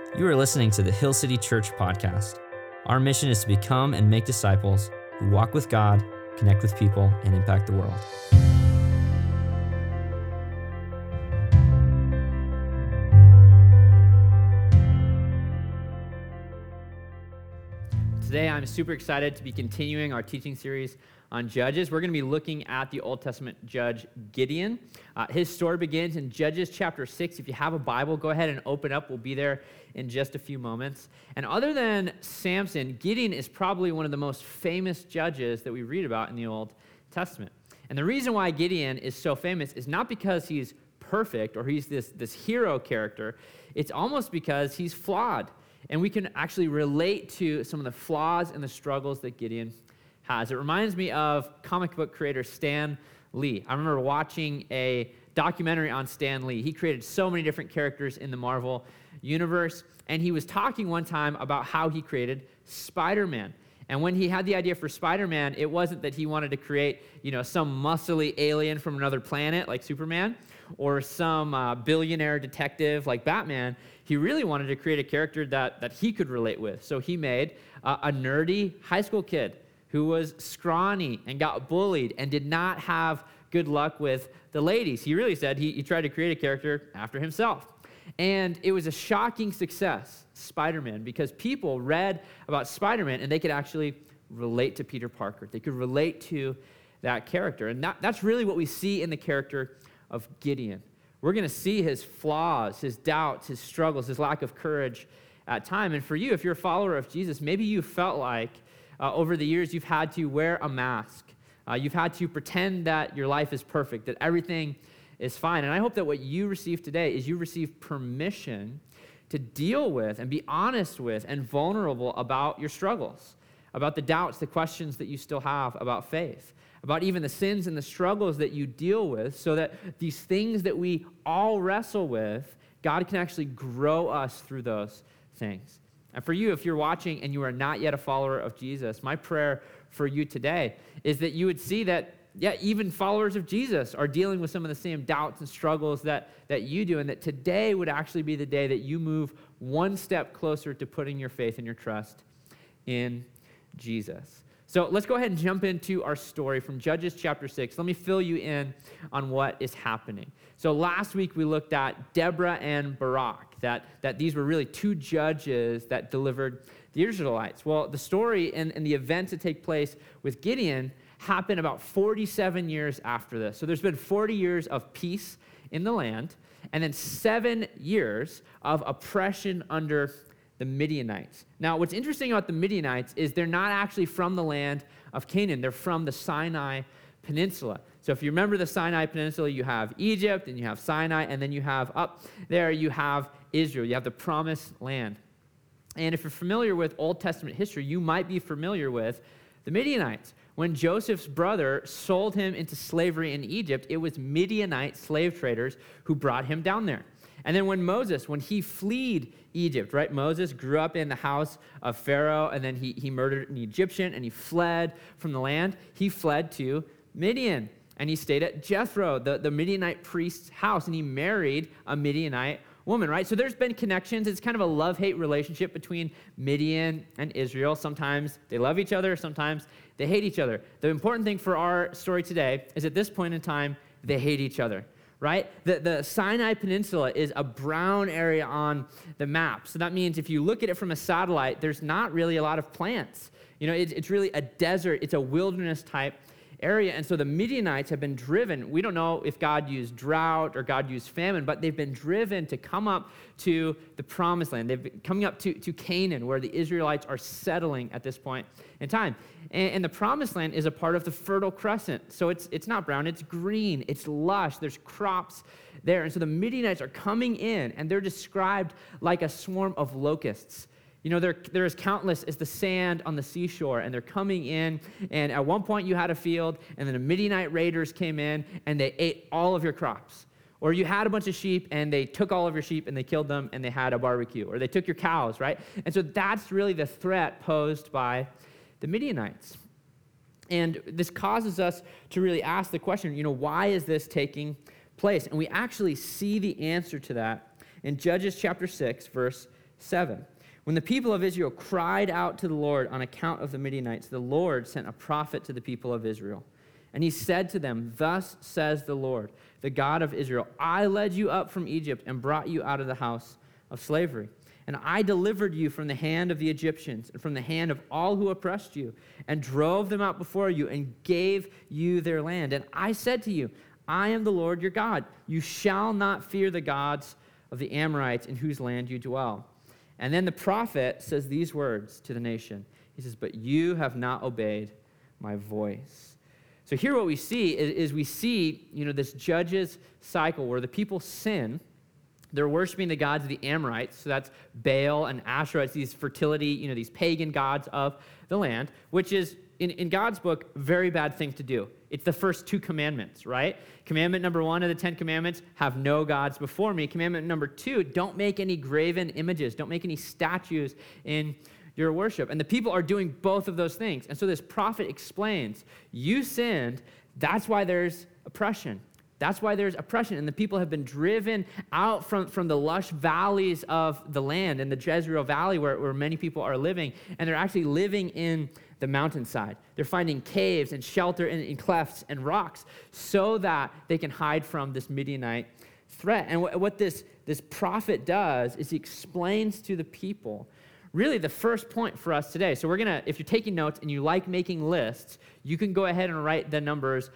You are listening to the Hill City Church podcast. Our mission is to become and make disciples who walk with God, connect with people, and impact the world. Today, I'm super excited to be continuing our teaching series on Judges. We're going to be looking at the Old Testament judge Gideon. His story begins in Judges chapter 6. If you have a Bible, go ahead and open up. We'll be there in just a few moments. And other than Samson, Gideon is probably one of the most famous judges that we read about in the Old Testament. And the reason why Gideon is so famous is not because he's perfect or he's this hero character. It's almost because he's flawed. And we can actually relate to some of the flaws and the struggles that Gideon has. It reminds me of comic book creator Stan Lee. I remember watching a documentary on Stan Lee. He created so many different characters in the Marvel universe, and he was talking one time about how he created Spider-Man. And when he had the idea for Spider-Man, it wasn't that he wanted to create, some muscly alien from another planet like Superman or some billionaire detective like Batman. He really wanted to create a character that he could relate with. So he made a nerdy high school kid who was scrawny and got bullied and did not have good luck with the ladies. He really said he tried to create a character after himself. And it was a shocking success, Spider-Man, because people read about Spider-Man and they could actually relate to Peter Parker. They could relate to that character. And that's really what we see in the character of Gideon. We're going to see his flaws, his doubts, his struggles, his lack of courage at time. And for you, if you're a follower of Jesus, maybe you felt like over the years you've had to wear a mask. You've had to pretend that your life is perfect, that everything is fine. And I hope that what you receive today is you receive permission to deal with and be honest with and vulnerable about your struggles, about the doubts, the questions that you still have about faith, about even the sins and the struggles that you deal with, so that these things that we all wrestle with, God can actually grow us through those things. And for you, if you're watching and you are not yet a follower of Jesus, my prayer for you today is that you would see that, even followers of Jesus are dealing with some of the same doubts and struggles that you do, and that today would actually be the day that you move one step closer to putting your faith and your trust in Jesus. So let's go ahead and jump into our story from Judges chapter 6. Let me fill you in on what is happening. So last week we looked at Deborah and Barak, that these were really two judges that delivered the Israelites. Well, the story and the events that take place with Gideon happened about 47 years after this. So there's been 40 years of peace in the land, and then 7 years of oppression under the Midianites. Now, what's interesting about the Midianites is they're not actually from the land of Canaan. They're from the Sinai Peninsula. So if you remember the Sinai Peninsula, you have Egypt, and you have Sinai, and then you have up there, you have Israel. You have the Promised Land. And if you're familiar with Old Testament history, you might be familiar with the Midianites. When Joseph's brother sold him into slavery in Egypt, it was Midianite slave traders who brought him down there. And then when he fled Egypt, right? Moses grew up in the house of Pharaoh, and then he murdered an Egyptian, and he fled from the land. He fled to Midian, and he stayed at Jethro, the Midianite priest's house, and he married a Midianite woman, right? So there's been connections. It's kind of a love-hate relationship between Midian and Israel. Sometimes they love each other. Sometimes they hate each other. The important thing for our story today is at this point in time, they hate each other, right? The Sinai Peninsula is a brown area on the map. So that means if you look at it from a satellite, there's not really a lot of plants. It's really a desert. It's a wilderness type area. And so the Midianites have been driven. We don't know if God used drought or God used famine, but they've been driven to come up to the Promised Land. They've been coming up to Canaan, where the Israelites are settling at this point in time. And the Promised Land is a part of the Fertile Crescent. So it's not brown, it's green, it's lush, there's crops there. And so the Midianites are coming in, and they're described like a swarm of locusts. They're as countless as the sand on the seashore, and they're coming in, and at one point you had a field, and then the Midianite raiders came in, and they ate all of your crops. Or you had a bunch of sheep, and they took all of your sheep, and they killed them, and they had a barbecue. Or they took your cows, right? And so that's really the threat posed by the Midianites. And this causes us to really ask the question, why is this taking place? And we actually see the answer to that in Judges chapter 6, verse 7. When the people of Israel cried out to the Lord on account of the Midianites, the Lord sent a prophet to the people of Israel. And he said to them, "Thus says the Lord, the God of Israel, I led you up from Egypt and brought you out of the house of slavery. And I delivered you from the hand of the Egyptians and from the hand of all who oppressed you, and drove them out before you and gave you their land. And I said to you, I am the Lord your God. You shall not fear the gods of the Amorites in whose land you dwell." And then the prophet says these words to the nation. He says, "But you have not obeyed my voice." So here what we see is we see, this Judges cycle where the people sin. They're worshiping the gods of the Amorites, so that's Baal and Asherah. It's these fertility, these pagan gods of the land, which is, in God's book, very bad thing to do. It's the first 2 commandments, right? Commandment number 1 of the 10 commandments, have no gods before me. Commandment number 2, don't make any graven images. Don't make any statues in your worship. And the people are doing both of those things. And so this prophet explains, you sinned, that's why there's oppression. That's why there's oppression, and the people have been driven out from the lush valleys of the land in the Jezreel Valley where many people are living, and they're actually living in the mountainside. They're finding caves and shelter in clefts and rocks so that they can hide from this Midianite threat. And what this prophet does is he explains to the people really the first point for us today. So we're going to, if you're taking notes and you like making lists, you can go ahead and write the numbers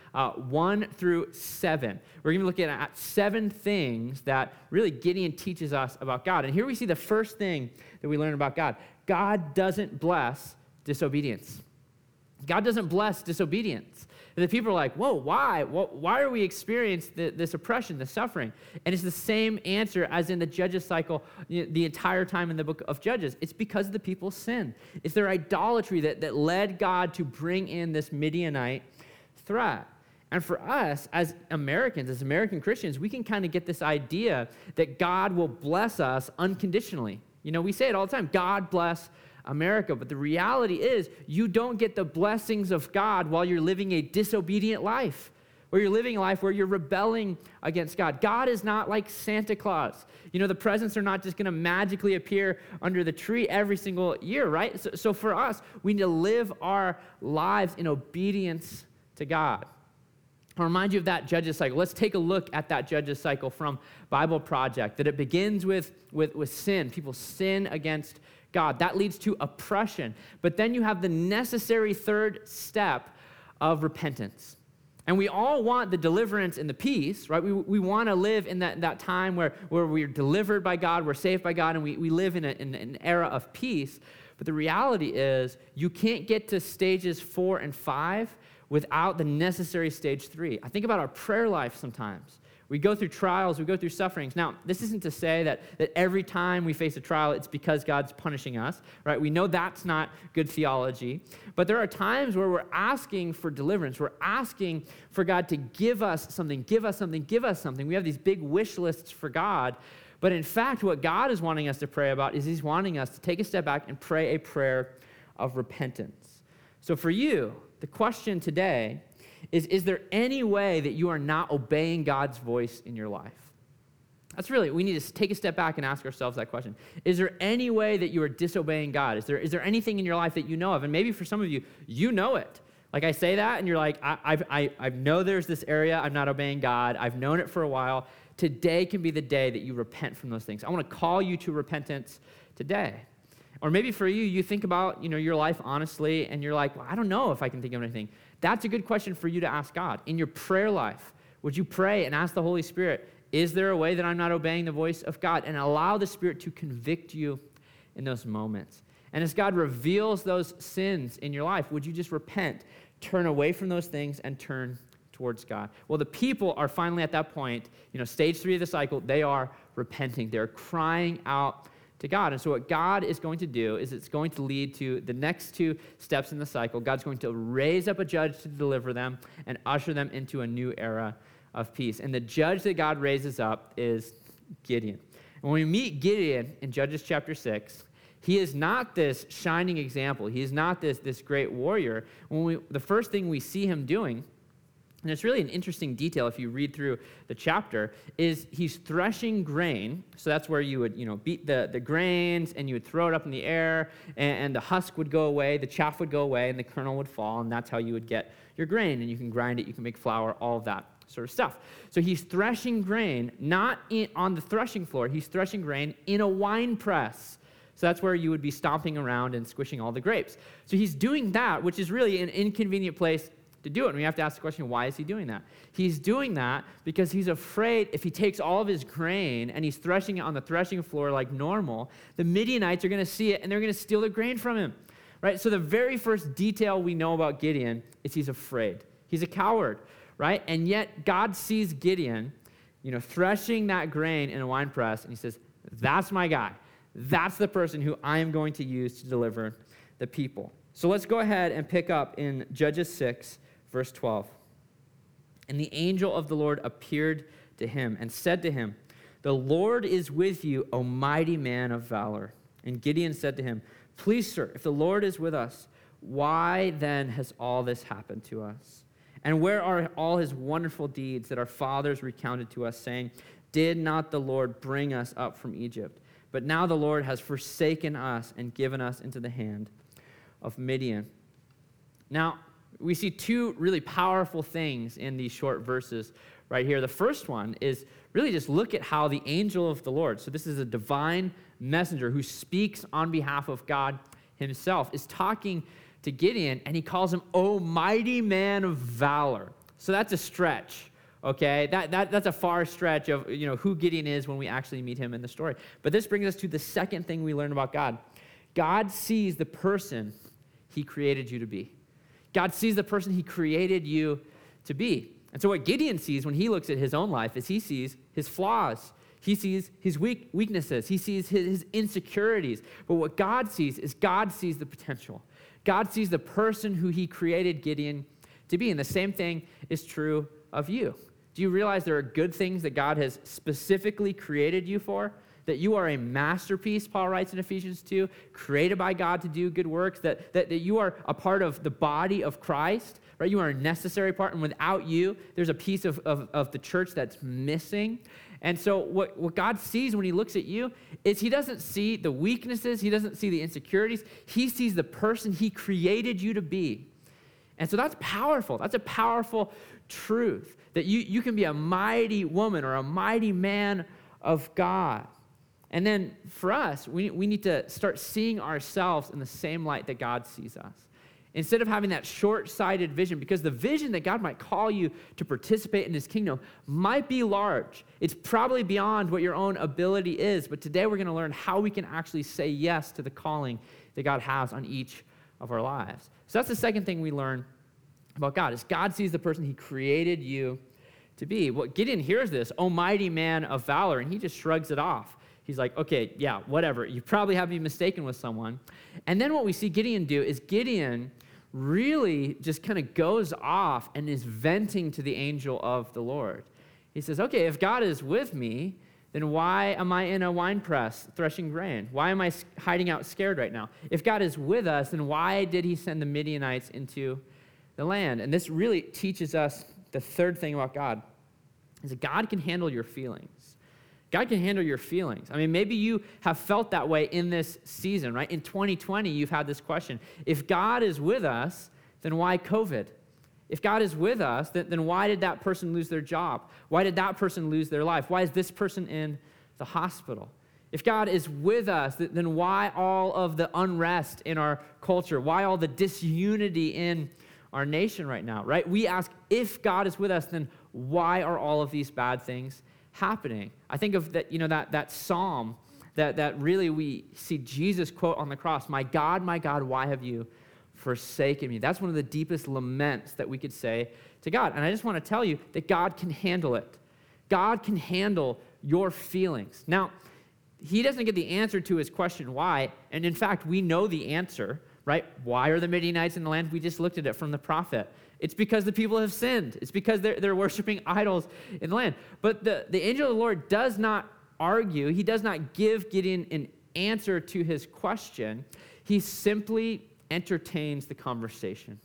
1 through 7. We're going to be looking at 7 things that really Gideon teaches us about God. And here we see the first thing that we learn about God. God doesn't bless disobedience. God doesn't bless disobedience. And the people are like, whoa, why? Why are we experiencing this oppression, this suffering? And it's the same answer as in the Judges cycle the entire time in the book of Judges. It's because the people sin. It's their idolatry that led God to bring in this Midianite threat. And for us, as Americans, as American Christians, we can kind of get this idea that God will bless us unconditionally. We say it all the time, God bless America. But the reality is you don't get the blessings of God while you're living a disobedient life, where you're living a life where you're rebelling against God. God is not like Santa Claus. The presents are not just going to magically appear under the tree every single year, right? So for us, we need to live our lives in obedience to God. I'll remind you of that Judges cycle. Let's take a look at that Judges cycle from Bible Project, that it begins with sin. People sin against God. That leads to oppression. But then you have the necessary third step of repentance. And we all want the deliverance and the peace, right? We want to live in that time where we're delivered by God, we're saved by God, and we live in an era of peace. But the reality is you can't get to stages 4 and 5 without the necessary stage 3. I think about our prayer life sometimes. We go through trials, we go through sufferings. Now, this isn't to say that every time we face a trial, it's because God's punishing us, right? We know that's not good theology. But there are times where we're asking for deliverance. We're asking for God to give us something, give us something, give us something. We have these big wish lists for God. But in fact, what God is wanting us to pray about is he's wanting us to take a step back and pray a prayer of repentance. So for you, the question today is there any way that you are not obeying God's voice in your life? That's really, we need to take a step back and ask ourselves that question. Is there any way that you are disobeying God? Is there anything in your life that you know of? And maybe for some of you, you know it. Like I say that and you're like, I know there's this area I'm not obeying God. I've known it for a while. Today can be the day that you repent from those things. I want to call you to repentance today. Or maybe for you, you think about your life honestly and you're like, well, I don't know if I can think of anything. That's a good question for you to ask God. In your prayer life, would you pray and ask the Holy Spirit, is there a way that I'm not obeying the voice of God? And allow the Spirit to convict you in those moments. And as God reveals those sins in your life, would you just repent, turn away from those things, and turn towards God? Well, the people are finally at that point, stage 3 of the cycle, they are repenting. They're crying out to God. And so what God is going to do is it's going to lead to the next 2 steps in the cycle. God's going to raise up a judge to deliver them and usher them into a new era of peace. And the judge that God raises up is Gideon. And when we meet Gideon in Judges chapter 6, he is not this shining example. He is not this great warrior. The first thing we see him doing and it's really an interesting detail if you read through the chapter, is he's threshing grain. So that's where you would, beat the grains and you would throw it up in the air and the husk would go away, the chaff would go away, and the kernel would fall, and that's how you would get your grain. And you can grind it, you can make flour, all of that sort of stuff. So he's threshing grain, not on the threshing floor, he's threshing grain in a wine press. So that's where you would be stomping around and squishing all the grapes. So he's doing that, which is really an inconvenient place to do it. And we have to ask the question, why is he doing that? He's doing that because he's afraid if he takes all of his grain and he's threshing it on the threshing floor like normal, the Midianites are going to see it and they're going to steal the grain from him, right? So the very first detail we know about Gideon is he's afraid. He's a coward, right? And yet God sees Gideon, threshing that grain in a wine press, and he says, that's my guy. That's the person who I am going to use to deliver the people. So let's go ahead and pick up in Judges 6, verse 12. And the angel of the Lord appeared to him and said to him, the Lord is with you, O mighty man of valor. And Gideon said to him, please, sir, if the Lord is with us, why then has all this happened to us? And where are all his wonderful deeds that our fathers recounted to us, saying, did not the Lord bring us up from Egypt? But now the Lord has forsaken us and given us into the hand of Midian. Now, we see two really powerful things in these short verses right here. The first one is really just look at how the angel of the Lord, so this is a divine messenger who speaks on behalf of God himself, is talking to Gideon, and he calls him, "O mighty man of valor." So that's a stretch, okay? That's a far stretch of who Gideon is when we actually meet him in the story. But this brings us to the second thing we learn about God. God sees the person he created you to be. God sees the person he created you to be. And so what Gideon sees when he looks at his own life is he sees his flaws. He sees his weaknesses. He sees his insecurities. But what God sees is God sees the potential. God sees the person who he created Gideon to be. And the same thing is true of you. Do you realize there are good things that God has specifically created you for? That you are a masterpiece, Paul writes in Ephesians 2, created by God to do good works, that you are a part of the body of Christ, right? You are a necessary part, and without you, there's a piece of the church that's missing. And so what God sees when he looks at you is he doesn't see the weaknesses, he doesn't see the insecurities, he sees the person he created you to be. And so that's powerful. That's a powerful truth, that you can be a mighty woman or a mighty man of God. And then for us, we need to start seeing ourselves in the same light that God sees us. Instead of having that short-sighted vision, because the vision that God might call you to participate in his kingdom might be large. It's probably beyond what your own ability is, but today we're going to learn how we can actually say yes to the calling that God has on each of our lives. So that's the second thing we learn about God, is God sees the person he created you to be. What Gideon hears this, "O mighty man of valor," and he just shrugs it off. He's like, okay, yeah, whatever. You probably have been mistaken with someone. And then what we see Gideon do is Gideon really just kind of goes off and is venting to the angel of the Lord. He says, okay, if God is with me, then why am I in a wine press threshing grain? Why am I hiding out scared right now? If God is with us, then why did he send the Midianites into the land? And this really teaches us the third thing about God, is that God can handle your feelings. God can handle your feelings. I mean, maybe you have felt that way in this season, right? In 2020, you've had this question. If God is with us, then why COVID? If God is with us, then why did that person lose their job? Why did that person lose their life? Why is this person in the hospital? If God is with us, then why all of the unrest in our culture? Why all the disunity in our nation right now, right? We ask, if God is with us, then why are all of these bad things happening? I think of that, that psalm that really we see Jesus quote on the cross, my God, why have you forsaken me?" That's one of the deepest laments that we could say to God. And I just want to tell you that God can handle it. God can handle your feelings. Now, he doesn't get the answer to his question, why? And in fact, we know the answer, right? Why are the Midianites in the land? We just looked at it from the prophet. It's because the people have sinned. It's because they're worshiping idols in the land. But the angel of the Lord does not argue. He does not give Gideon an answer to his question. He simply entertains the conversation.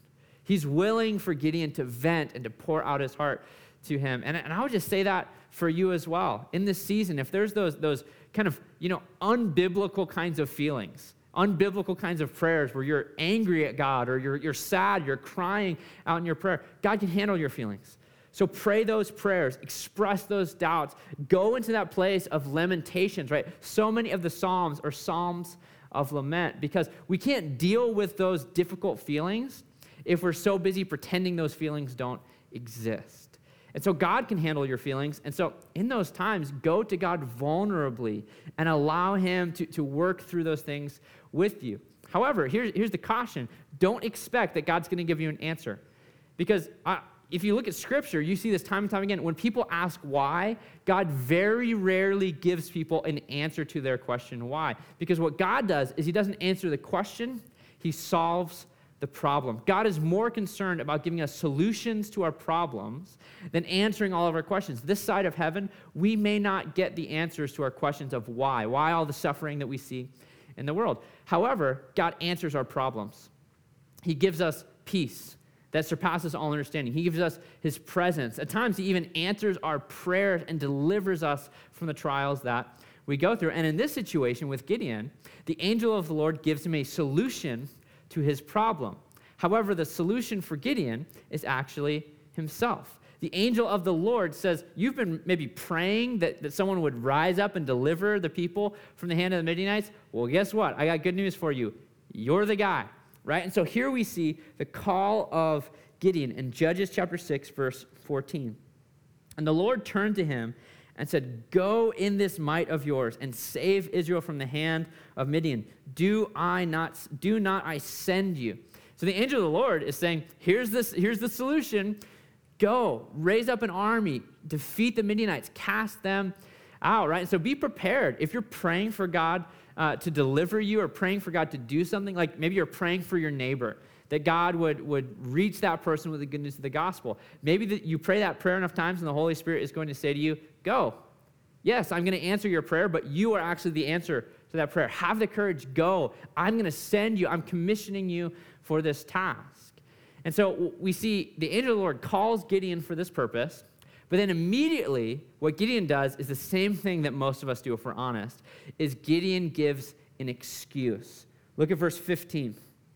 He's willing for Gideon to vent and to pour out his heart to him. And I would just say that for you as well. In this season, if there's those kind of, unbiblical kinds of feelings, unbiblical kinds of prayers where you're angry at God or you're sad, you're crying out in your prayer, God can handle your feelings. So pray those prayers, express those doubts, go into that place of lamentations, right? So many of the Psalms are Psalms of lament because we can't deal with those difficult feelings if we're so busy pretending those feelings don't exist. And so God can handle your feelings. And so in those times, go to God vulnerably and allow him to work through those things with you. However, here's the caution. Don't expect that God's going to give you an answer. Because if you look at Scripture, you see this time and time again. When people ask why, God very rarely gives people an answer to their question why. Because what God does is he doesn't answer the question, he solves the problem. God is more concerned about giving us solutions to our problems than answering all of our questions. This side of heaven, we may not get the answers to our questions of why all the suffering that we see in the world. However, God answers our problems. He gives us peace that surpasses all understanding. He gives us his presence. At times, he even answers our prayers and delivers us from the trials that we go through. And in this situation with Gideon, the angel of the Lord gives him a solution to his problem. However, the solution for Gideon is actually himself. The angel of the Lord says, you've been maybe praying that someone would rise up and deliver the people from the hand of the Midianites. Well, guess what? I got good news for you. You're the guy, right? And so here we see the call of Gideon in Judges chapter 6, verse 14. And the Lord turned to him and said, go in this might of yours and save Israel from the hand of Midian. Do not I send you? So the angel of the Lord is saying, here's the solution. Go, raise up an army, defeat the Midianites, cast them out, right? So be prepared. If you're praying for God to deliver you or praying for God to do something, like maybe you're praying for your neighbor, that God would reach that person with the good news of the gospel. Maybe that you pray that prayer enough times and the Holy Spirit is going to say to you, go. Yes, I'm going to answer your prayer, but you are actually the answer to that prayer. Have the courage, go. I'm going to send you. I'm commissioning you for this task. And so we see the angel of the Lord calls Gideon for this purpose, but then immediately what Gideon does is the same thing that most of us do if we're honest, is Gideon gives an excuse. Look at verse 15.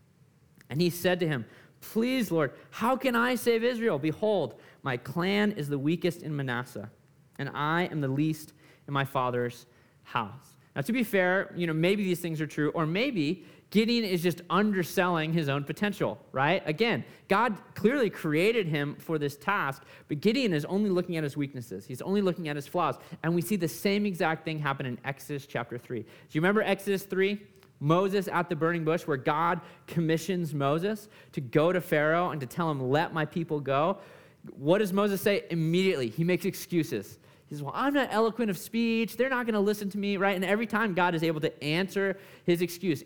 And he said to him, please, Lord, how can I save Israel? Behold, my clan is the weakest in Manasseh, and I am the least in my father's house. Now, to be fair, maybe these things are true, or maybe Gideon is just underselling his own potential, right? Again, God clearly created him for this task, but Gideon is only looking at his weaknesses. He's only looking at his flaws, and we see the same exact thing happen in Exodus chapter 3. Do you remember Exodus 3? Moses at the burning bush, where God commissions Moses to go to Pharaoh and to tell him, let my people go. What does Moses say? Immediately, he makes excuses. He says, well, I'm not eloquent of speech. They're not going to listen to me, right? And every time God is able to answer his excuse.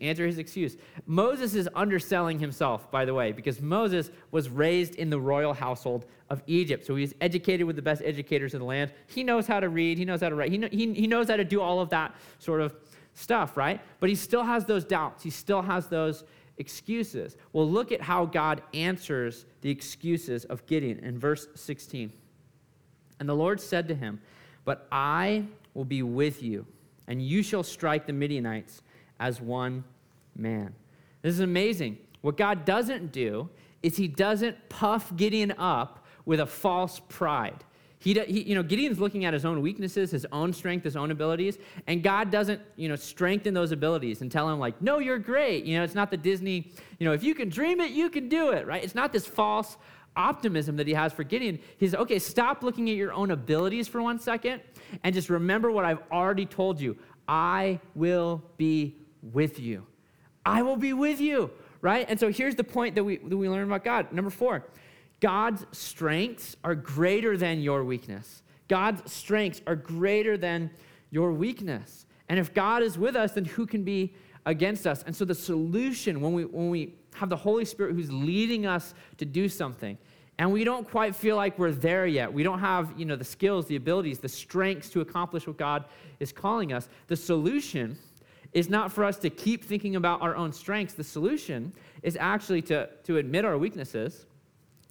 Moses is underselling himself, by the way, because Moses was raised in the royal household of Egypt. So he's educated with the best educators in the land. He knows how to read. He knows how to write. He knows how to do all of that sort of stuff, right? But he still has those doubts. He still has those excuses. Well, look at how God answers the excuses of Gideon in verse 16. And the Lord said to him, but I will be with you, and you shall strike the Midianites as one man. This is amazing. What God doesn't do is he doesn't puff Gideon up with a false pride. Gideon's looking at his own weaknesses, his own strength, his own abilities, and God doesn't, strengthen those abilities and tell him like, no, you're great. It's not the Disney, if you can dream it, you can do it, right? It's not this false optimism that he has for Gideon. He says, okay, stop looking at your own abilities for 1 second and just remember what I've already told you. I will be with you. I will be with you, right? And so here's the point that we learn about God. Number 4. God's strengths are greater than your weakness. God's strengths are greater than your weakness. And if God is with us, then who can be against us? And so the solution, when we have the Holy Spirit who's leading us to do something, and we don't quite feel like we're there yet, we don't have the skills, the abilities, the strengths to accomplish what God is calling us, the solution is not for us to keep thinking about our own strengths. The solution is actually to admit our weaknesses,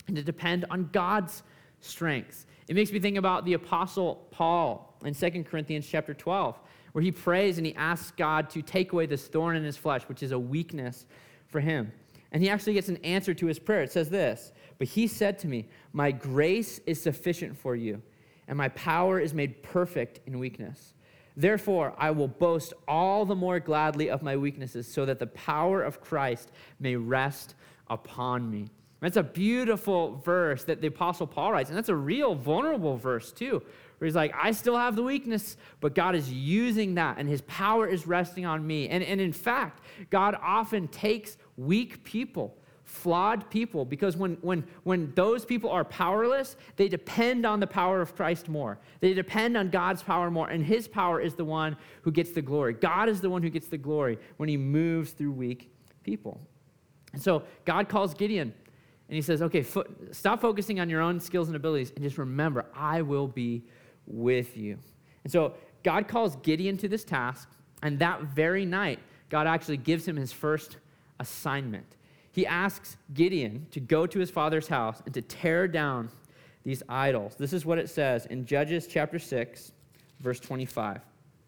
and to depend on God's strength. It makes me think about the Apostle Paul in 2 Corinthians chapter 12, where he prays and he asks God to take away this thorn in his flesh, which is a weakness for him. And he actually gets an answer to his prayer. It says this, "But he said to me, my grace is sufficient for you, and my power is made perfect in weakness. Therefore, I will boast all the more gladly of my weaknesses, so that the power of Christ may rest upon me." That's a beautiful verse that the Apostle Paul writes, and that's a real vulnerable verse too, where he's like, I still have the weakness, but God is using that, and his power is resting on me. And in fact, God often takes weak people, flawed people, because when those people are powerless, they depend on the power of Christ more. They depend on God's power more, and his power is the one who gets the glory. God is the one who gets the glory when he moves through weak people. And so God calls Gideon, and he says, okay, stop focusing on your own skills and abilities, and just remember, I will be with you. And so God calls Gideon to this task, and that very night, God actually gives him his first assignment. He asks Gideon to go to his father's house and to tear down these idols. This is what it says in Judges chapter 6, verse 25.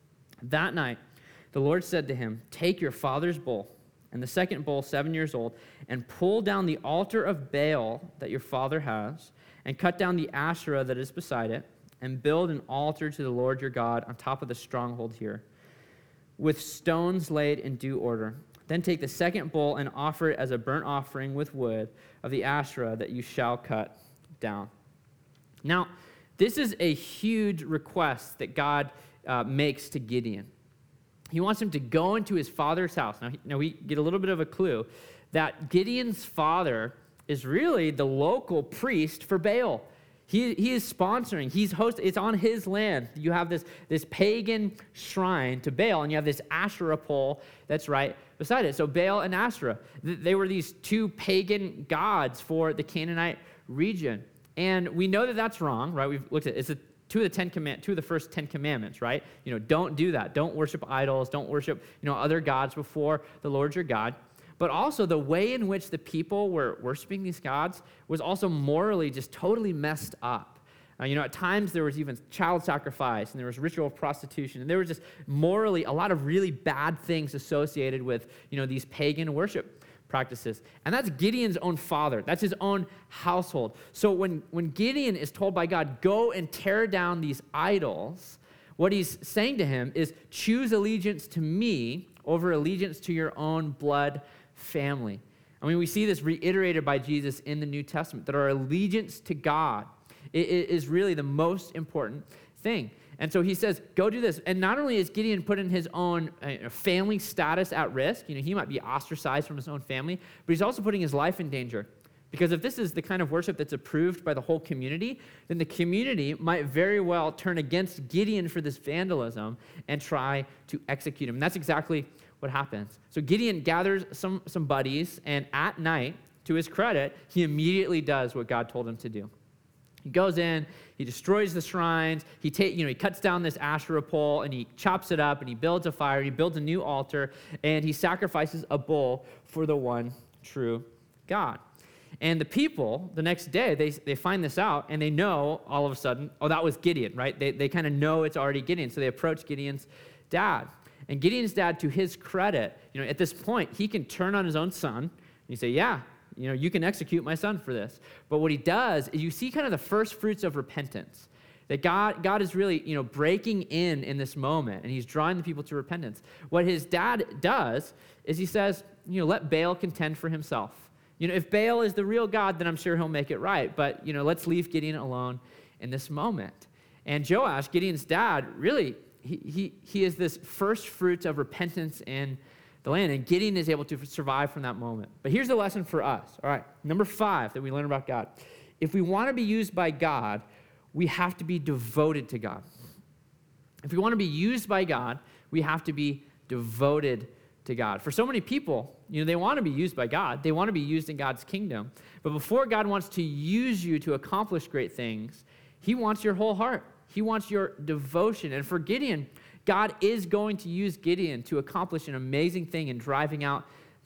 That night, the Lord said to him, "Take your father's bull, and the second bull 7 years old, and pull down the altar of Baal that your father has, and cut down the Asherah that is beside it, and build an altar to the Lord your God on top of the stronghold here, with stones laid in due order. Then take the second bull and offer it as a burnt offering with wood of the Asherah that you shall cut down." Now, this is a huge request that God makes to Gideon. He wants him to go into his father's house. Now we get a little bit of a clue that Gideon's father is really the local priest for Baal. He is sponsoring, he's hosting, it's on his land. You have this pagan shrine to Baal, and you have this Asherah pole that's right beside it. So Baal and Asherah, they were these two pagan gods for the Canaanite region. And we know that that's wrong, right? We've looked at it. It's two of the first 10 commandments, right? Don't do that. Don't worship idols. Don't worship, other gods before the Lord your God. But also the way in which the people were worshiping these gods was also morally just totally messed up. At times there was even child sacrifice, and there was ritual prostitution, and there was just morally a lot of really bad things associated with, these pagan worship practices. And that's Gideon's own father. That's his own household. So when Gideon is told by God, go and tear down these idols, what he's saying to him is, choose allegiance to me over allegiance to your own blood family. We see this reiterated by Jesus in the New Testament, that our allegiance to God is really the most important thing. And so he says, go do this. And not only is Gideon putting his own family status at risk, he might be ostracized from his own family, but he's also putting his life in danger. Because if this is the kind of worship that's approved by the whole community, then the community might very well turn against Gideon for this vandalism and try to execute him. And that's exactly what happens. So Gideon gathers some buddies, and at night, to his credit, he immediately does what God told him to do. He goes in, he destroys the shrines, he cuts down this Asherah pole, and he chops it up, and he builds a fire, he builds a new altar, and he sacrifices a bull for the one true God. And the people, the next day, they find this out, and they know all of a sudden, oh, that was Gideon, right? They kind of know it's already Gideon, so they approach Gideon's dad. And Gideon's dad, to his credit, at this point, he can turn on his own son, and he say, yeah, you can execute my son for this. But what he does is you see kind of the first fruits of repentance. That God is really, breaking in this moment, and he's drawing the people to repentance. What his dad does is he says, let Baal contend for himself. If Baal is the real God, then I'm sure he'll make it right. But, let's leave Gideon alone in this moment. And Joash, Gideon's dad, really, he is this first fruits of repentance in the land, and Gideon is able to survive from that moment. But here's the lesson for us. All right, number 5 that we learn about God. If we want to be used by God, we have to be devoted to God. If we want to be used by God, we have to be devoted to God. For so many people, they want to be used by God. They want to be used in God's kingdom. But before God wants to use you to accomplish great things, he wants your whole heart. He wants your devotion. And for Gideon, God is going to use Gideon to accomplish an amazing thing in driving out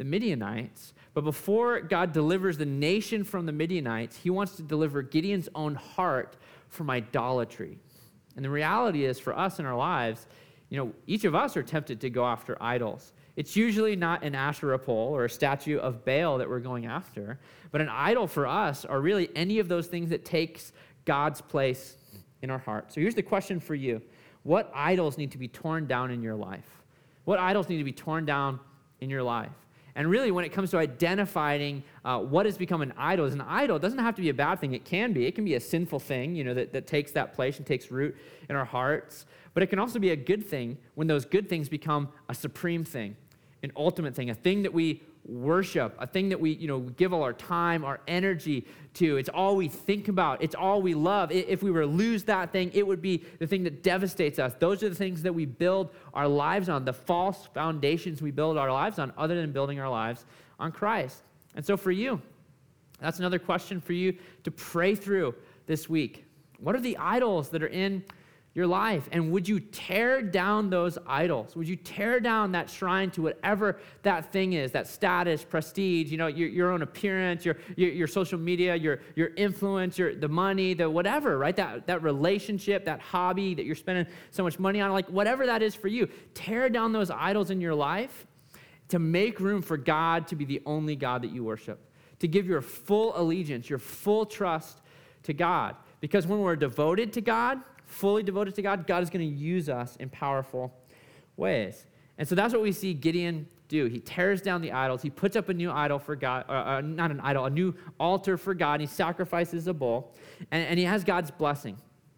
the Midianites. But before God delivers the nation from the Midianites, he wants to deliver Gideon's own heart from idolatry. And the reality is, for us in our lives, each of us are tempted to go after idols. It's usually not an Asherah pole or a statue of Baal that we're going after, but an idol for us are really any of those things that takes God's place in our heart. So here's the question for you. What idols need to be torn down in your life? What idols need to be torn down in your life? And really, when it comes to identifying what has become an idol, it doesn't have to be a bad thing. It can be. It can be a sinful thing, that takes that place and takes root in our hearts. But it can also be a good thing when those good things become a supreme thing, an ultimate thing, a thing that we worship, a thing that we, give all our time, our energy to. It's all we think about. It's all we love. If we were to lose that thing, it would be the thing that devastates us. Those are the things that we build our lives on, the false foundations we build our lives on, other than building our lives on Christ. And so for you, that's another question for you to pray through this week. What are the idols that are in your life? And would you tear down those idols? Would you tear down that shrine to whatever that thing is, that status, prestige, your own appearance, your social media, your influence, the money, the whatever, right? That relationship, that hobby that you're spending so much money on, like whatever that is for you. Tear down those idols in your life to make room for God to be the only God that you worship, to give your full allegiance, your full trust to God. Because when we're devoted to God, fully devoted to God, God is going to use us in powerful ways. And so that's what we see Gideon do. He tears down the idols. He puts up a new idol for God, not an idol, a new altar for God. He sacrifices a bull, and he has God's blessing.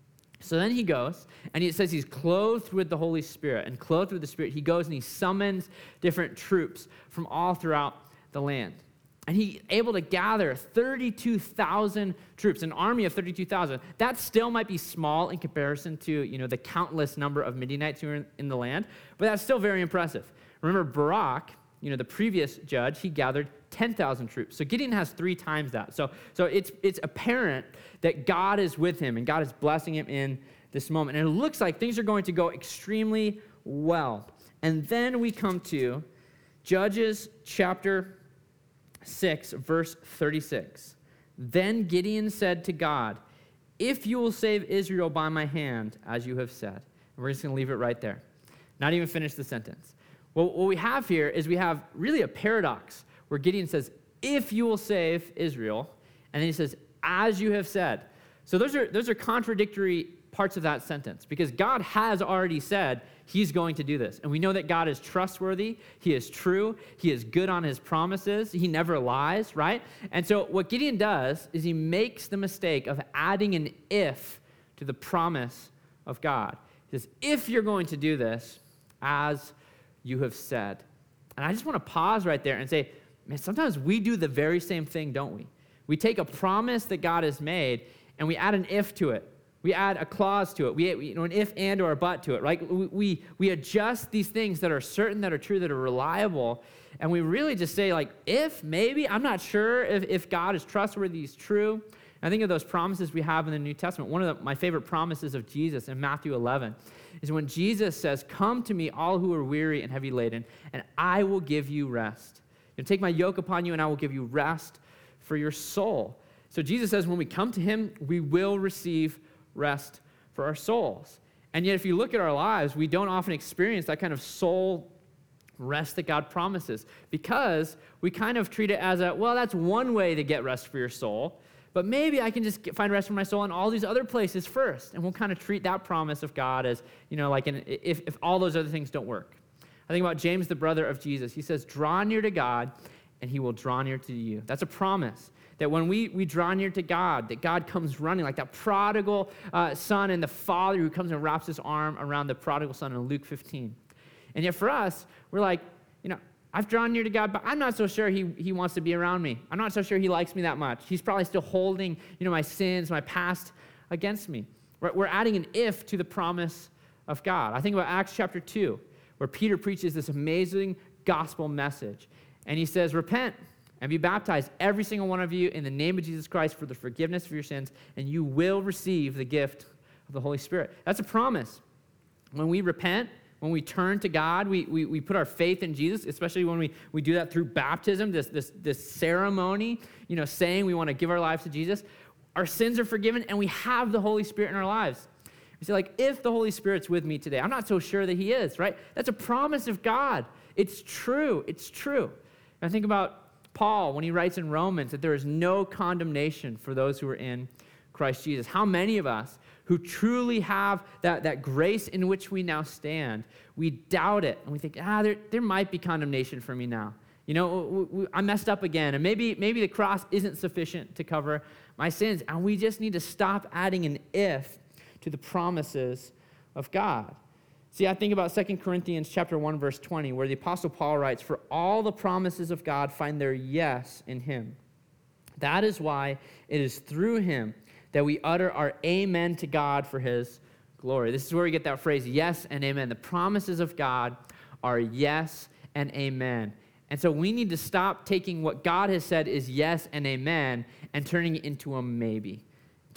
So then he goes, and it says he's clothed with the Holy Spirit, and clothed with the Spirit, he goes and he summons different troops from all throughout the land. And he's able to gather 32,000 troops, an army of 32,000. That still might be small in comparison to, the countless number of Midianites who are in the land, but that's still very impressive. Remember, Barak, the previous judge, he gathered 10,000 troops. So Gideon has 3 times that. So it's apparent that God is with him and God is blessing him in this moment. And it looks like things are going to go extremely well. And then we come to Judges chapter 6, verse 36. Then Gideon said to God, "If you will save Israel by my hand, as you have said." And we're just going to leave it right there. Not even finish the sentence. Well, what we have here is we have really a paradox where Gideon says, "If you will save Israel," and then he says, "as you have said." So those are contradictory parts of that sentence, because God has already said he's going to do this. And we know that God is trustworthy, he is true, he is good on his promises, he never lies, right? And so what Gideon does is he makes the mistake of adding an if to the promise of God. He says, "If you're going to do this, as you have said." And I just want to pause right there and say, man, sometimes we do the very same thing, don't we? We take a promise that God has made and we add an if to it. We add a clause to it. We an if and or a but to it, right? We adjust these things that are certain, that are true, that are reliable, and we really just say, like, if, maybe, I'm not sure if God is trustworthy, he's true. And I think of those promises we have in the New Testament. One of my favorite promises of Jesus in Matthew 11 is when Jesus says, "Come to me, all who are weary and heavy laden, and I will give you rest. Take my yoke upon you, and I will give you rest for your soul." So Jesus says when we come to him, we will receive rest for our souls. And yet if you look at our lives, we don't often experience that kind of soul rest that God promises, because we kind of treat it as that's one way to get rest for your soul, but maybe I can just find rest for my soul in all these other places first. And we'll kind of treat that promise of God as, if all those other things don't work. I think about James, the brother of Jesus. He says, "Draw near to God, and he will draw near to you." That's a promise. That when we draw near to God, that God comes running, like that prodigal son and the father who comes and wraps his arm around the prodigal son in Luke 15. And yet for us, we're like, I've drawn near to God, but I'm not so sure he wants to be around me. I'm not so sure he likes me that much. He's probably still holding, my sins, my past against me. We're adding an if to the promise of God. I think about Acts chapter 2, where Peter preaches this amazing gospel message. And he says, "Repent and be baptized, every single one of you, in the name of Jesus Christ for the forgiveness of your sins, and you will receive the gift of the Holy Spirit." That's a promise. When we repent, When we turn to God, we put our faith in Jesus, especially when we do that through baptism, this ceremony, saying we want to give our lives to Jesus. Our sins are forgiven, and we have the Holy Spirit in our lives. You say, if the Holy Spirit's with me today, I'm not so sure that he is, right? That's a promise of God. It's true. It's true. And I think about Paul when he writes in Romans that there is no condemnation for those who are in Christ Jesus. How many of us who truly have that grace in which we now stand, we doubt it, and we think, there might be condemnation for me now. I messed up again, and maybe the cross isn't sufficient to cover my sins, and we just need to stop adding an if to the promises of God. See, I think about 2 Corinthians chapter 1, verse 20, where the Apostle Paul writes, "For all the promises of God find their yes in him. That is why it is through him that we utter our amen to God for his glory." This is where we get that phrase, yes and amen. The promises of God are yes and amen. And so we need to stop taking what God has said is yes and amen and turning it into a maybe.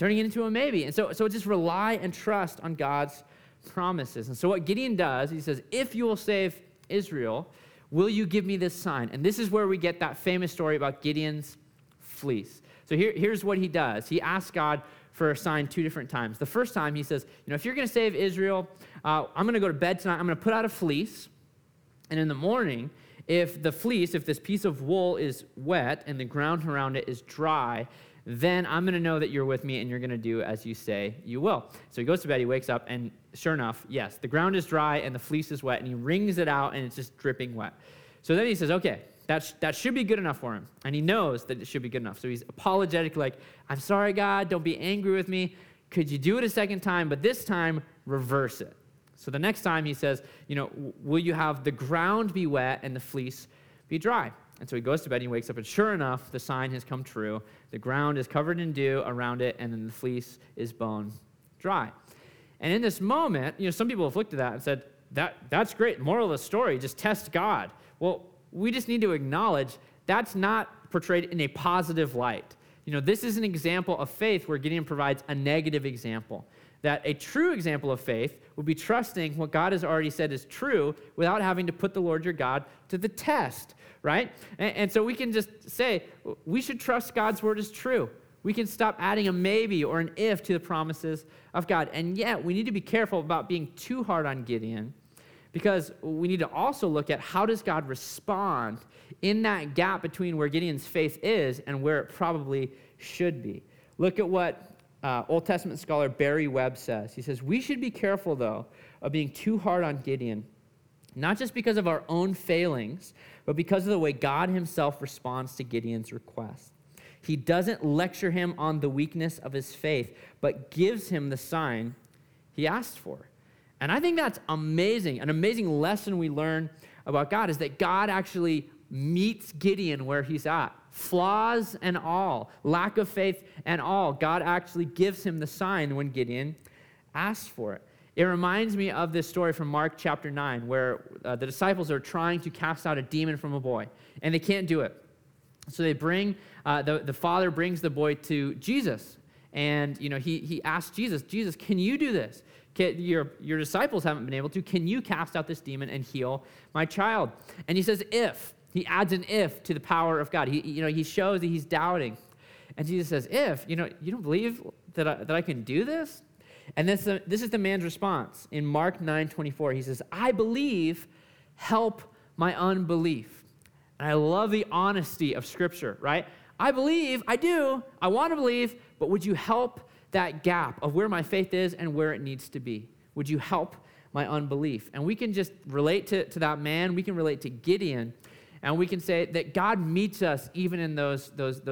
And so just rely and trust on God's promises. And so what Gideon does, he says, if you will save Israel, will you give me this sign? And this is where we get that famous story about Gideon's fleece. So here's what he does. He asks God for a sign 2 different times. The first time he says, if you're going to save Israel, I'm going to go to bed tonight. I'm going to put out a fleece. And in the morning, if this piece of wool is wet and the ground around it is dry, then I'm going to know that you're with me and you're going to do as you say you will. So he goes to bed, he wakes up, and sure enough, yes, the ground is dry and the fleece is wet, and he wrings it out and it's just dripping wet. So then he says, okay, that should be good enough for him. And he knows that it should be good enough. So he's apologetic, like, I'm sorry, God, don't be angry with me. Could you do it a second time, but this time reverse it? So the next time he says, will you have the ground be wet and the fleece be dry? And so he goes to bed and he wakes up, and sure enough, the sign has come true. The ground is covered in dew around it, and then the fleece is bone dry. And in this moment, some people have looked at that and said, that's great. Moral of the story, just test God. Well, we just need to acknowledge that's not portrayed in a positive light. This is an example of faith where Gideon provides a negative example. That a true example of faith would be trusting what God has already said is true without having to put the Lord your God to the test, right? And so we can just say, we should trust God's word is true. We can stop adding a maybe or an if to the promises of God. And yet, we need to be careful about being too hard on Gideon, because we need to also look at how does God respond in that gap between where Gideon's faith is and where it probably should be. Look at what Old Testament scholar Barry Webb says. He says, we should be careful, though, of being too hard on Gideon, not just because of our own failings, but because of the way God himself responds to Gideon's request. He doesn't lecture him on the weakness of his faith, but gives him the sign he asked for. And I think that's amazing. An amazing lesson we learn about God is that God actually meets Gideon where he's at. Flaws and all, lack of faith and all, God actually gives him the sign when Gideon asks for it. It reminds me of this story from Mark chapter 9, where the disciples are trying to cast out a demon from a boy, and they can't do it. So they bring, the father brings the boy to Jesus, and he asks Jesus, can you do this? Your disciples haven't been able to. Can you cast out this demon and heal my child? And he says, if. He adds an if to the power of God. He shows that he's doubting. And Jesus says, if, you don't believe that I can do this? And this is the man's response. In Mark 9:24, he says, I believe, help my unbelief. And I love the honesty of Scripture, right? I believe, I do, I want to believe, but would you help that gap of where my faith is and where it needs to be? Would you help my unbelief? And we can just relate to that man. We can relate to Gideon. And we can say that God meets us even in those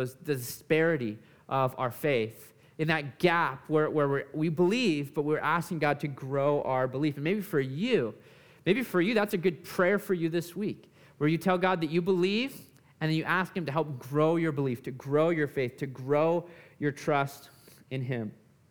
disparity of our faith, in that gap where we believe, but we're asking God to grow our belief. And maybe for you, that's a good prayer for you this week, where you tell God that you believe, and then you ask him to help grow your belief, to grow your faith, to grow your trust in him.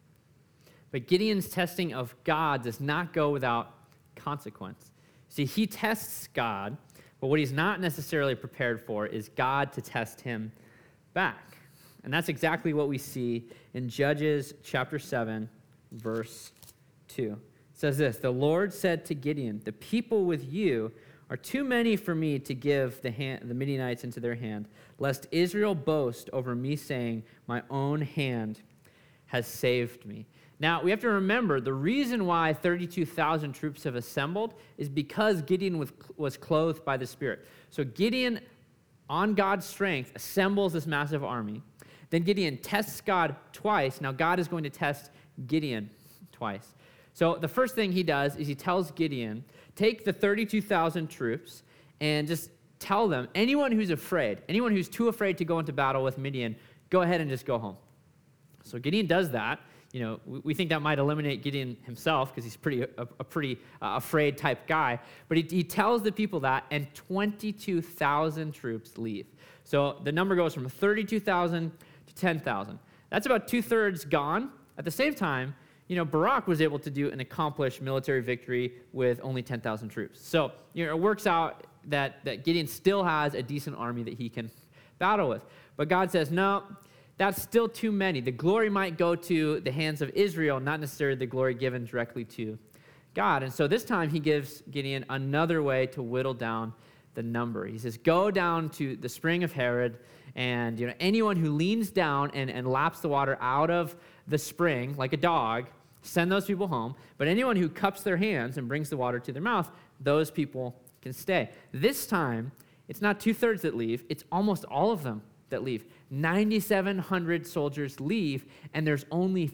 But Gideon's testing of God does not go without consequence. See, he tests God, but what he's not necessarily prepared for is God to test him back. And that's exactly what we see in Judges chapter 7, verse 2. It says this, "The Lord said to Gideon, 'The people with you are too many for me to give the Midianites into their hand, lest Israel boast over me, saying, my own hand has saved me.'" Now, we have to remember the reason why 32,000 troops have assembled is because Gideon was clothed by the Spirit. So Gideon, on God's strength, assembles this massive army. Then Gideon tests God twice. Now, God is going to test Gideon twice. So the first thing he does is he tells Gideon, take the 32,000 troops and just tell them, anyone who's afraid, anyone who's too afraid to go into battle with Midian, go ahead and just go home. So Gideon does that. You know, we think that might eliminate Gideon himself because he's a pretty afraid type guy. But he tells the people that, and 22,000 troops leave. So the number goes from 32,000 to 10,000. That's about 2/3 gone. At the same time, you know, Barak was able to do an accomplished military victory with only 10,000 troops. So, you know, it works out that Gideon still has a decent army that he can battle with. But God says, no, that's still too many. The glory might go to the hands of Israel, not necessarily the glory given directly to God. And so this time he gives Gideon another way to whittle down the number. He says, go down to the spring of Harod, and you know, anyone who leans down and laps the water out of the spring like a dog, send those people home. But anyone who cups their hands and brings the water to their mouth, those people can stay. This time, it's not 2/3 that leave, it's almost all of them that leave. 9,700 soldiers leave, and there's only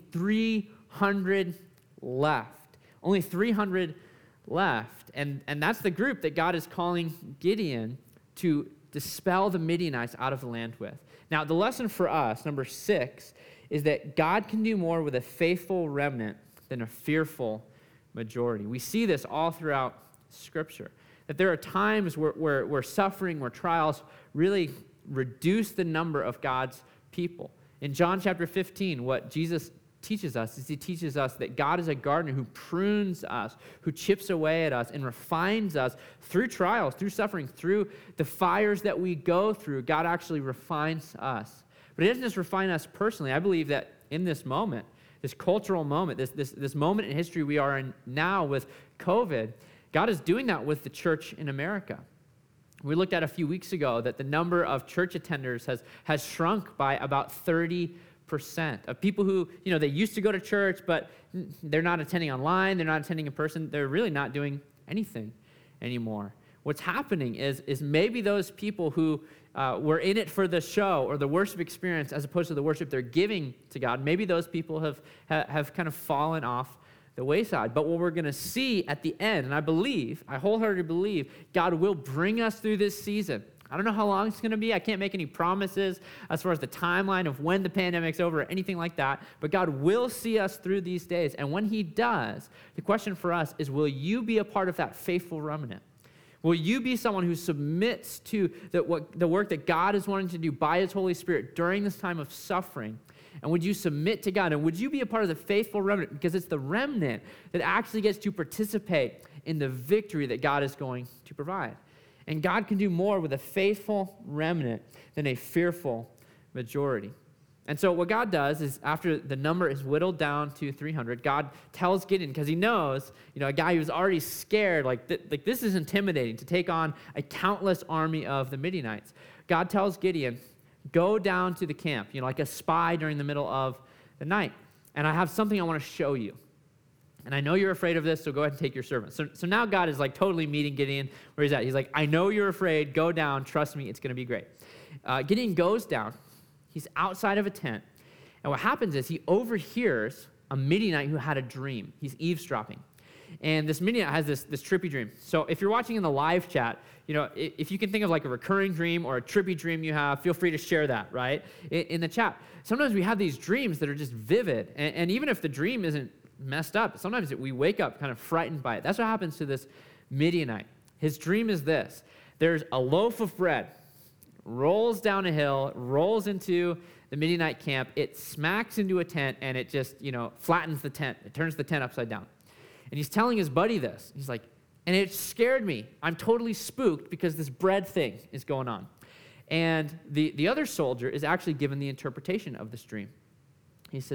300 left. Only 300 left. And that's the group that God is calling Gideon to dispel the Midianites out of the land with. Now, the lesson for us, number 6, is that God can do more with a faithful remnant than a fearful majority. We see this all throughout Scripture, that there are times where suffering, where trials really reduce the number of God's people. In John chapter 15, what Jesus teaches us is he teaches us that God is a gardener who prunes us, who chips away at us and refines us through trials, through suffering, through the fires that we go through. God actually refines us. But he doesn't just refine us personally. I believe that in this moment, this cultural moment, this moment in history we are in now with COVID, God is doing that with the church in America. We looked at a few weeks ago that the number of church attenders has shrunk by about 30%. Of people who, you know, they used to go to church, but they're not attending online, they're not attending in person, they're really not doing anything anymore. What's happening is maybe those people who were in it for the show or the worship experience as opposed to the worship they're giving to God, maybe those people have kind of fallen off the wayside. But what we're going to see at the end, and I wholeheartedly believe, God will bring us through this season. I don't know how long it's going to be. I can't make any promises as far as the timeline of when the pandemic's over or anything like that. But God will see us through these days. And when he does, the question for us is, will you be a part of that faithful remnant? Will you be someone who submits to the work that God is wanting to do by his Holy Spirit during this time of suffering? And would you submit to God? And would you be a part of the faithful remnant? Because it's the remnant that actually gets to participate in the victory that God is going to provide. And God can do more with a faithful remnant than a fearful majority. And so what God does is, after the number is whittled down to 300, God tells Gideon, because he knows, you know, a guy who's already scared, like this is intimidating to take on a countless army of the Midianites. God tells Gideon, go down to the camp, you know, like a spy during the middle of the night. And I have something I want to show you. And I know you're afraid of this, so go ahead and take your servant. So now God is like totally meeting Gideon where he's at. He's like, I know you're afraid. Go down. Trust me, it's going to be great. Gideon goes down. He's outside of a tent. And what happens is he overhears a Midianite who had a dream. He's eavesdropping. And this Midianite has this trippy dream. So if you're watching in the live chat, you know, if you can think of like a recurring dream or a trippy dream you have, feel free to share that, right, in the chat. Sometimes we have these dreams that are just vivid. And even if the dream isn't messed up, sometimes we wake up kind of frightened by it. That's what happens to this Midianite. His dream is this. There's a loaf of bread, rolls down a hill, rolls into the Midianite camp. It smacks into a tent, and it just, you know, flattens the tent. It turns the tent upside down. And he's telling his buddy this. He's like, and it scared me. I'm totally spooked because this bread thing is going on. And the other soldier is actually given the interpretation of this dream. He says,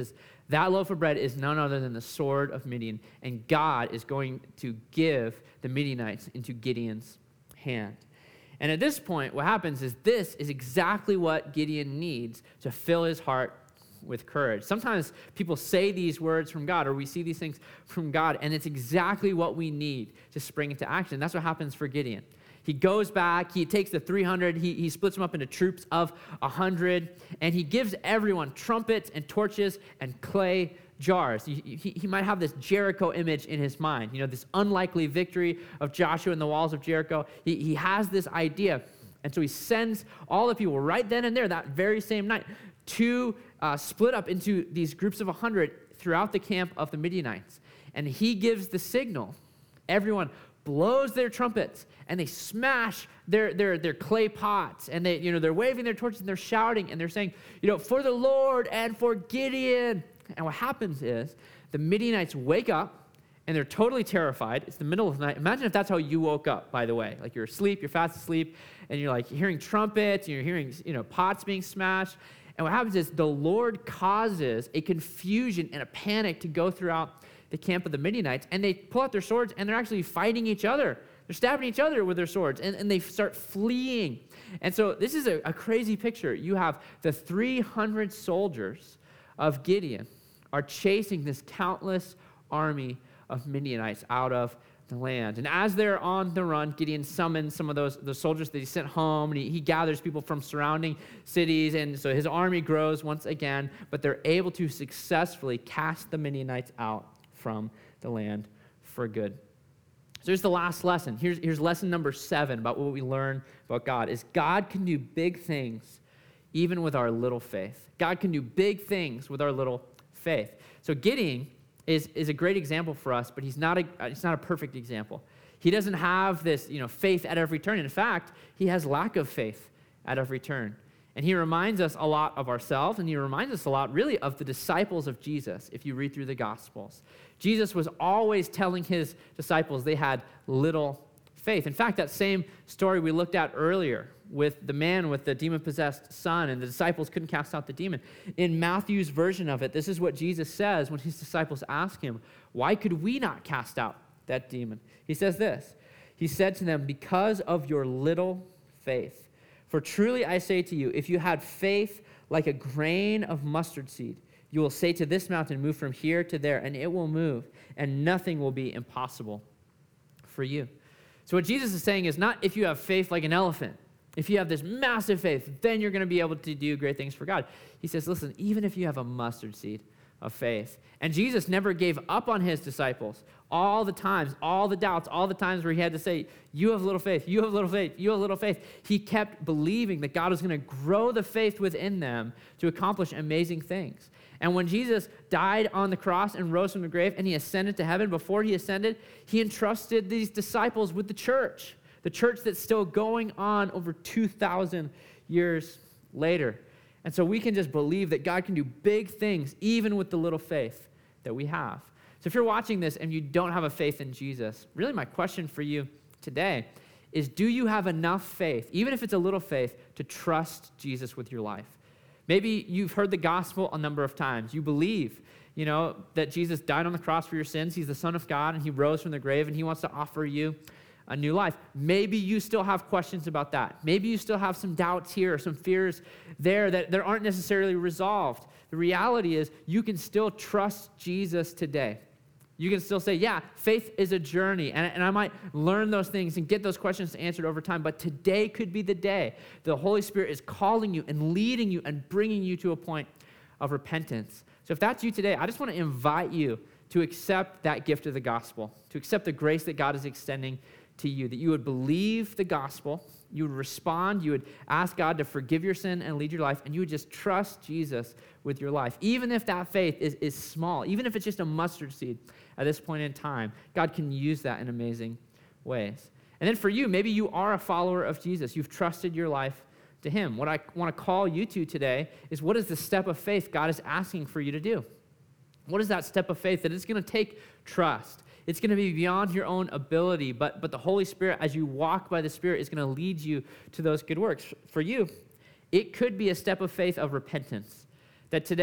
That loaf of bread is none other than the sword of Midian, and God is going to give the Midianites into Gideon's hand. And at this point, what happens is this is exactly what Gideon needs to fill his heart with courage. Sometimes people say these words from God, or we see these things from God, and it's exactly what we need to spring into action. That's what happens for Gideon. He goes back, he takes the 300, he splits them up into troops of 100, and he gives everyone trumpets and torches and clay jars. He might have this Jericho image in his mind, this unlikely victory of Joshua in the walls of Jericho. He has this idea, and so he sends all the people right then and there, that very same night, to split up into these groups of 100 throughout the camp of the Midianites. And he gives the signal. Everyone blows their trumpets, and they smash their clay pots, and they're waving their torches, and they're shouting, and they're saying, for the Lord and for Gideon. And what happens is the Midianites wake up, and they're totally terrified. It's the middle of the night. Imagine if that's how you woke up, by the way. Like you're asleep, you're fast asleep, and you're like hearing trumpets, and you're hearing pots being smashed. And what happens is the Lord causes a confusion and a panic to go throughout the camp of the Midianites, and they pull out their swords, and they're actually fighting each other. They're stabbing each other with their swords, and they start fleeing. And so this is a crazy picture. You have the 300 soldiers of Gideon are chasing this countless army of Midianites out of the land. And as they're on the run, Gideon summons some of those soldiers that he sent home, and he gathers people from surrounding cities, and so his army grows once again, but they're able to successfully cast the Midianites out from the land for good. So here's the last lesson. Here's lesson number 7 about what we learn about God, is God can do big things even with our little faith. God can do big things with our little faith. So Gideon is a great example for us, but he's not a perfect example. He doesn't have this faith at every turn. In fact, he has lack of faith at every turn. And he reminds us a lot of ourselves, and he reminds us a lot, really, of the disciples of Jesus, if you read through the Gospels. Jesus was always telling his disciples they had little faith. In fact, that same story we looked at earlier with the man with the demon-possessed son, and the disciples couldn't cast out the demon. In Matthew's version of it, this is what Jesus says when his disciples ask him, why could we not cast out that demon? He says this. He said to them, because of your little faith. For truly I say to you, if you had faith like a grain of mustard seed, you will say to this mountain, move from here to there, and it will move, and nothing will be impossible for you. So what Jesus is saying is not if you have faith like an elephant, if you have this massive faith, then you're going to be able to do great things for God. He says, listen, even if you have a mustard seed of faith. And Jesus never gave up on his disciples. All the times, all the doubts, all the times where he had to say, you have little faith, you have little faith, you have little faith. He kept believing that God was going to grow the faith within them to accomplish amazing things. And when Jesus died on the cross and rose from the grave and he ascended to heaven, before he ascended, he entrusted these disciples with the church that's still going on over 2,000 years later. And so we can just believe that God can do big things even with the little faith that we have. So if you're watching this and you don't have a faith in Jesus, really my question for you today is, do you have enough faith, even if it's a little faith, to trust Jesus with your life? Maybe you've heard the gospel a number of times. You believe, that Jesus died on the cross for your sins. He's the Son of God, and he rose from the grave, and he wants to offer you a new life. Maybe you still have questions about that. Maybe you still have some doubts here, or some fears there that aren't necessarily resolved. The reality is you can still trust Jesus today. You can still say, yeah, faith is a journey, and I might learn those things and get those questions answered over time, but today could be the day the Holy Spirit is calling you and leading you and bringing you to a point of repentance. So if that's you today, I just want to invite you to accept that gift of the gospel, to accept the grace that God is extending to you, that you would believe the gospel, you would respond, you would ask God to forgive your sin and lead your life, and you would just trust Jesus with your life. Even if that faith is small, even if it's just a mustard seed at this point in time, God can use that in amazing ways. And then for you, maybe you are a follower of Jesus. You've trusted your life to him. What I want to call you to today is, what is the step of faith God is asking for you to do? What is that step of faith that it's going to take trust? It's going to be beyond your own ability, but the Holy Spirit, as you walk by the Spirit, is going to lead you to those good works. For you, it could be a step of faith of repentance, that today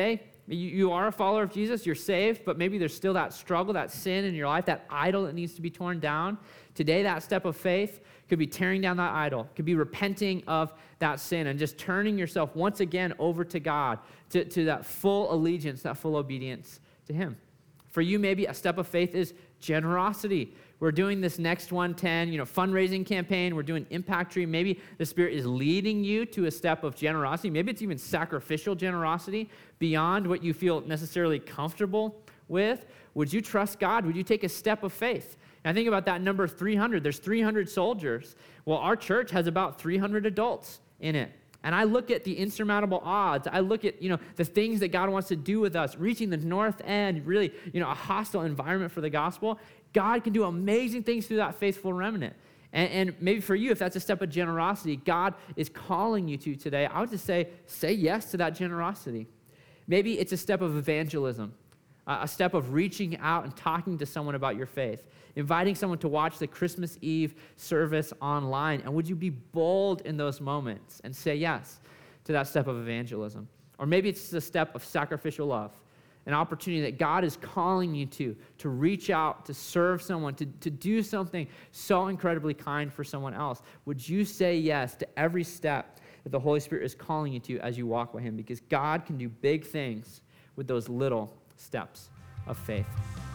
You are a follower of Jesus, you're saved, but maybe there's still that struggle, that sin in your life, that idol that needs to be torn down. Today, that step of faith could be tearing down that idol, could be repenting of that sin and just turning yourself once again over to God, to that full allegiance, that full obedience to him. For you, maybe a step of faith is generosity. We're doing this Next 110, fundraising campaign. We're doing Impact Tree. Maybe the Spirit is leading you to a step of generosity. Maybe it's even sacrificial generosity beyond what you feel necessarily comfortable with. Would you trust God? Would you take a step of faith? And I think about that number 300. There's 300 soldiers. Well, our church has about 300 adults in it. And I look at the insurmountable odds. I look at, the things that God wants to do with us, reaching the north end, really, a hostile environment for the gospel. God can do amazing things through that faithful remnant. And maybe for you, if that's a step of generosity, God is calling you to today, I would just say yes to that generosity. Maybe it's a step of evangelism, a step of reaching out and talking to someone about your faith, inviting someone to watch the Christmas Eve service online. And would you be bold in those moments and say yes to that step of evangelism? Or maybe it's just a step of sacrificial love, an opportunity that God is calling you to reach out, to serve someone, to do something so incredibly kind for someone else. Would you say yes to every step that the Holy Spirit is calling you to as you walk with him? Because God can do big things with those little steps of faith.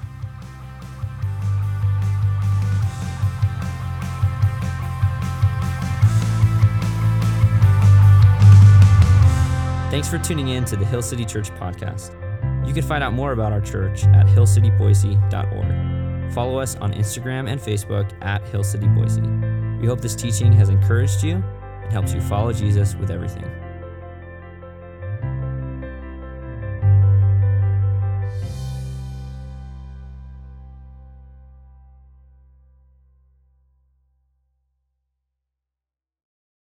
Thanks for tuning in to the Hill City Church podcast. You can find out more about our church at hillcityboise.org. Follow us on Instagram and Facebook at Hill City Boise. We hope this teaching has encouraged you and helps you follow Jesus with everything.